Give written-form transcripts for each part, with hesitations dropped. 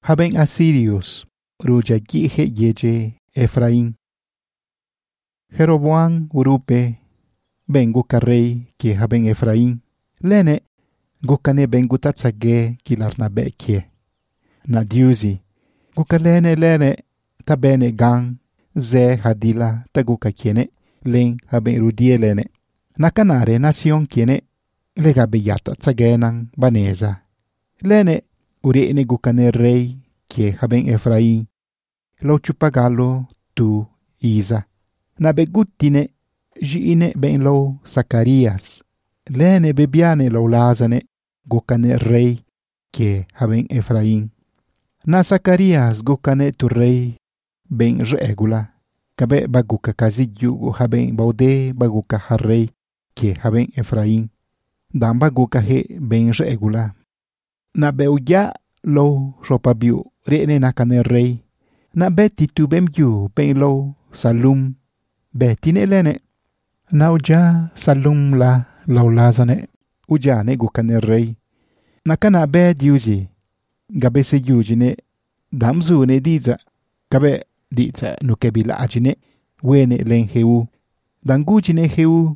haben asirios rujagihe yeje Efraín. Jeroboam urupe ben guka rey ki haben Efraín. Lene gukane ben gutatsage kilarnabe kie. Na diusi guka lene tabene gang ze hadila taguka kiene len haben rudie lene. Nakanare nasion kiene lega beyata tsagenan baneza. Lene urene gukane rey ki haben Efraín. Lo chupagalo tu Isa. Na begutine jiine ben lo Zacarias. Lene bebiane lo lazane gukane rey ki haben Efraín. Na Zacarias gukane tu rey ben regula. Kabe baguka kaziju haben baude baguka harrey ki haben Efraín. Dan baguka he ben regula. Na beuya lo ropabiu rene nakane rey. Na beti tu bemju ben lo Salum. Betine lene. Na uja Salum la lo lazane. Uja ne gukane rey. Nakana be diuzi. Gabe se yujine. Damzu ne diza. Gabe diza nukebila ajine. Wene len heu. Dangujine heu.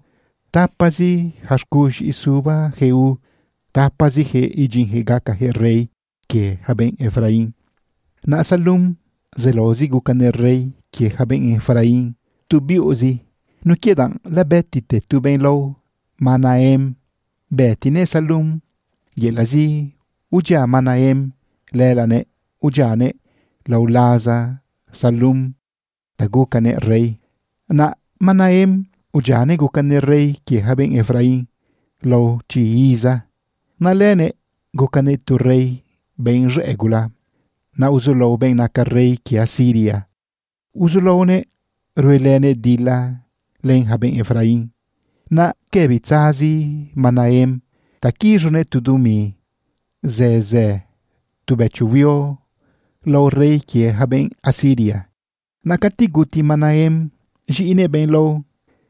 Tapazi hashkush isuba heu. Tapazi he ijin hegaka he rey. Ke haben Efraín. Na Salum. Zelozi gukane rey ki haben Efraín. Tu biuzi. Nu quedan la betite tu ben lo. Manaem. Betine Salum. Yelazi. Uja Manaem. Lelane. Ujane. Laulaza. Salum. Tagukane rey. Na Manaem. Ujane gukane rey ki haben Efraín. Lo Chiiza. Na lene. Gukane tu rey. Ben regula. Na uzulo ben nakarrey ki Asiria. Uzulone ruelene dila len haben Efraín. Na kebitzazi Manaem takirune tudumi. Ze tu bechuvio lo rey ki haben Asiria. Na katiguti Manaem jiine ben lo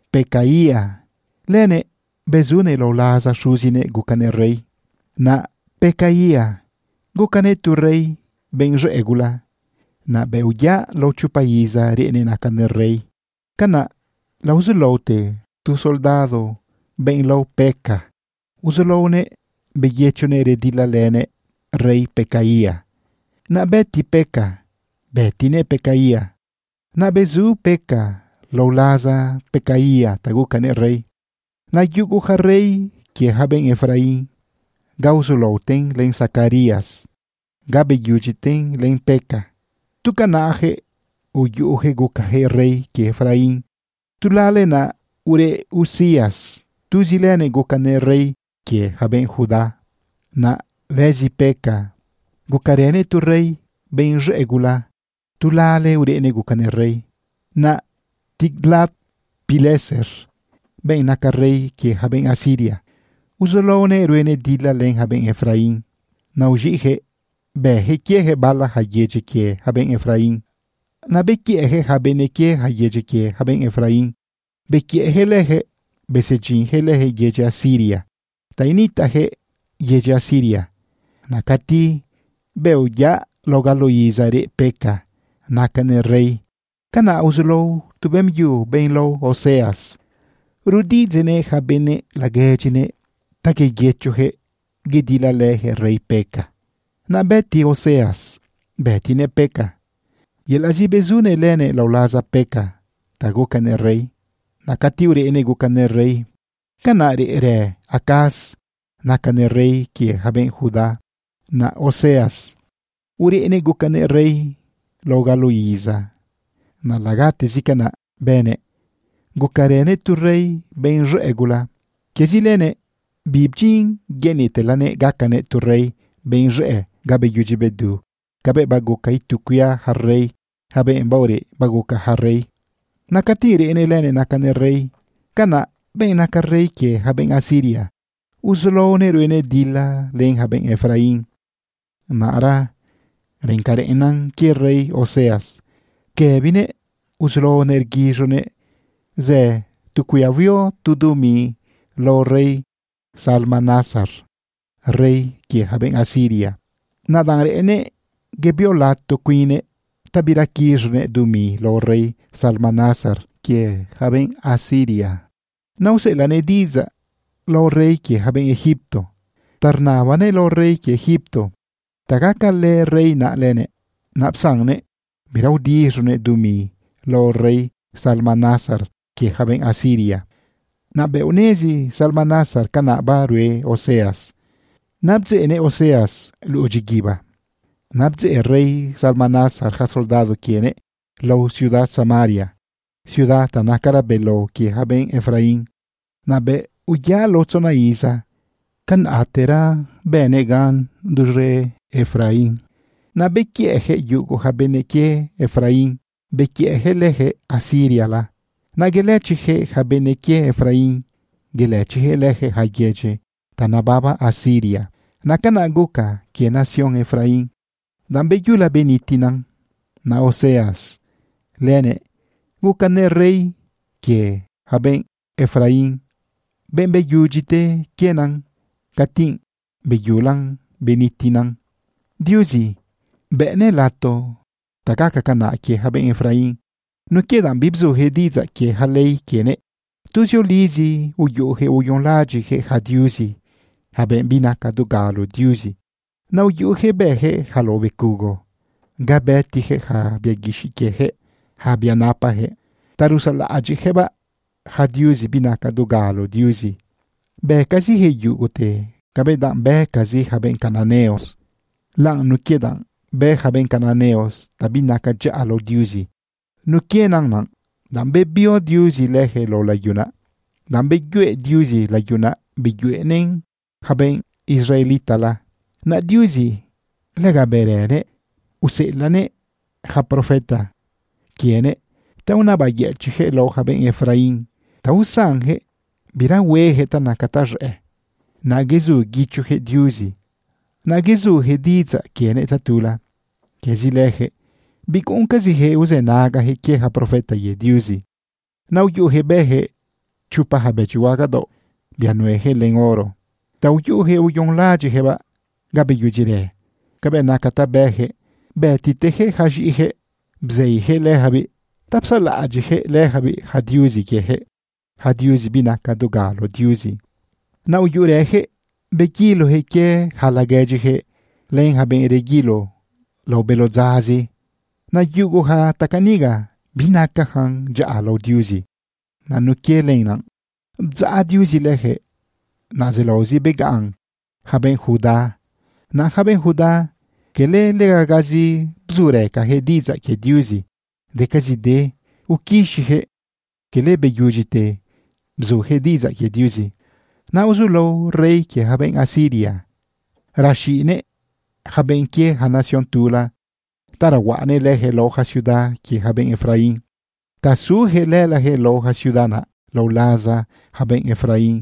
Pekaia. Lene bezune lo laza shuzine gukane rey. Na Pekaia gukane tu rey ben regula. Na beuya lo chupaiza rene nakane rey. Kana la uzulote tu soldado ben lo Peka. Uzulone beyechone redila lene rey Pekaia. Na beti Peka. Betine Pekaia. Na bezu Peka. Lo laza Pekaia tagukane rey. Na yuguja rey ki haben Efraín. Gauzuloten len Zacarias. Gabe yujiten len Peka. Tu kanaje uyuje gukaje rey ki Efraín. Tu lale na ure Usías. Tu zilene gukane rey ki haben Judá. Na lezi Peka. Gukarene tu rey ben regula. Tu lale urene gukane rey. Na Tiglat Pileser. Ben naka rey ki haben Asiria. Uzolone ruene dila len haben Efraín. Na ujije behe kiehe bala hayeje ki haben Efraín. Na bekiehe habene ki hayeje ki haben Efraín. Bekiehe lehe besejin lehe yeje Asiria. Tainita he yeje Asiria. Na kati beu ya logalo yizare Peka. Nakane rey. Kana uzlo tubem yu ben lo Oseas. Rudizene habene lagejine. Take yechuhe gidila lehe rey Peka. Na beti Oseas. Betine Peka. Yelazi bezune lene laulaza Peka. Tagukane rey. Nakatiure ene gukane rey. Kanare re Acaz. Nakane rey ki haben Judá. Na Oseas. Uri ene gukane rey. Logaluiza. Na lagate zikana bene. Gukarene tu rey ben regula. Kezilene bibjin genitelane gakane tu rey ben re gabe yujibedu. Gabe baguka itukuya harrey. Habe embaure baguka harrey. Nakatire enelene nakane rey. Kana ben nakarrey ki haben Asiria. Uzlone ruene dila len haben Efraín. Naara renkarenan ki rey Oseas. Kebine uzlone ergijone. Ze tukuyavio tudumi lo rey Salmanasar. Rey ki haben Asiria. Nadangre ene gebiolato quine tabirakirne dumi lo rey Salmanasar que haben Asiria. Nause la nediza lo rey que haben Egipto. Tarnavane lo rey que Egipto. Tagaka le rey na lene. Napsangne miraudirne dumi lo rey Salmanasar que haben Asiria. Nabeunezi Salmanasar kana barue Oseas. Nabze ene Oseas lujigiba. Nabze el rey Salmanasar ha soldado quiene lo ciudad Samaria. Ciudad tanakara belo que haben Efraín. Nabe uya lo tzonaiza. Kan atera benegan dure Efraín. Nabe kieje yugo habeneke Efraín. Bekieje leje Asiria la. Nagelechihe habeneke Efraín. Gelechihe leje hayeche. Tanababa Asiria. Nakanaguka que nación Efraín. Dambe yula benitinan. Na Oseas. Lene. Gukane rey que haben Efraín. Ben beyujite kenan. Katin beyulan benitinan. Diusi. Bene lato. Takakakana que haben Efraín. No quedan bibzu hediza que halei kene. Tuzio lizi uyohe uyonlaji he hadiusi. Haben binaka dugalo diusi. Na uyuhe behe halobe kugo. Gabeti he ha biagishi he. Ha bianapa he. Tarusala aji heba. Hadiusi binaka dugalo diusi. Bekasi he yugote. Kabedan bekasi haben cananeos. Lang no quedan. Be haben cananeos. Tabinaka jalo diusi. No quienan nan. Dambe bio diusi lehe lo la yuna. Dambe yue diusi la yuna. Be yue nen. Haben Israelita la. Na diusi. Lega berene. Uselane. Ha profeta. Kiene. Ta una bayechihe lo haben Efraín. Ta usange. Bira wehe ta nakatarre. Na gezu gichuhe diusi. Na gezu he diza kiene tatula. Kezi lehe. Bikunka zihe uzenaga he keha profeta ye diusi. Na uyuhe behe. Chupa habechuagado. Bianuehe len oro. Ta uyuhe uyonlaji heba. Gabe yujire. Gabe nakata behe. Betitehe hajihe. Bzeihe lehabi. Tapsala ajihe lehabi hadiusi kehe. Hadiusi binaka dugalo diusi. Na uyurehe. Bekilo he ke halagejihe. Len haben regilo. Lo belozazi. Na yugo ha takaniga. Binaka hang jaalo diusi. Na nukie lenan. Bza diusi lehe. Na zelozi begang. Haben Huda. Na haben Huda. Kele legagazi bzureka he diza ke diusi. Dekazi de. Ukishihe. Kele beyujite. Bzu he diza ke diusi. Na uzulo rey que haben Asiria. Rashine. Haben que ha nación tula. Tarawane lehe loja ciudad que haben Efraín. Tasuhe lelehe loja ciudadana. Lo laza haben Efraín.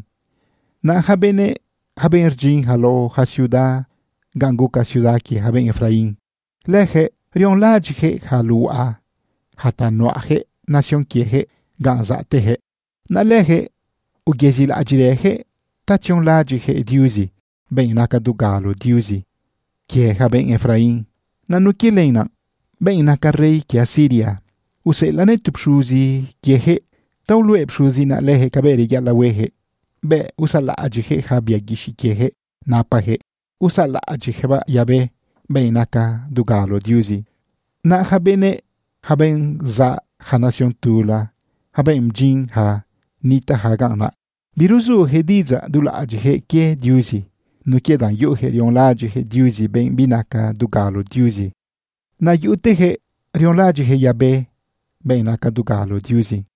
Na habene haben erjin halo ha ciudad. Ganguka ciudad que haben Efraín. Lehe rionlajihe halua. Hatanoaje nación quieje ganzatehe. Na lehe ugezil ajirehe. Tachionlajihe diusi. Ben nakadugalo diusi. Que haben Efraín. Na nukilena. Ben naka rey que Asiria. Uselane tupshuzi kiehe. Taulue pshuzi na lehe kaberi yalawehe. Be usala ajihe habia gishi kiehe. Napahe. Usala ajiheba yabe. Ben naka dugalo diusi. Na habene. Haben za ha nación tula. Haben mjin ha. Nita hagana. Biruzu hediza dula ajihe ke diusi. No quedan yuhe rionlajihe diusi ben binaka dugalo diusi. Na yutehe rionlajihe yabe ben naka dugalo diusi.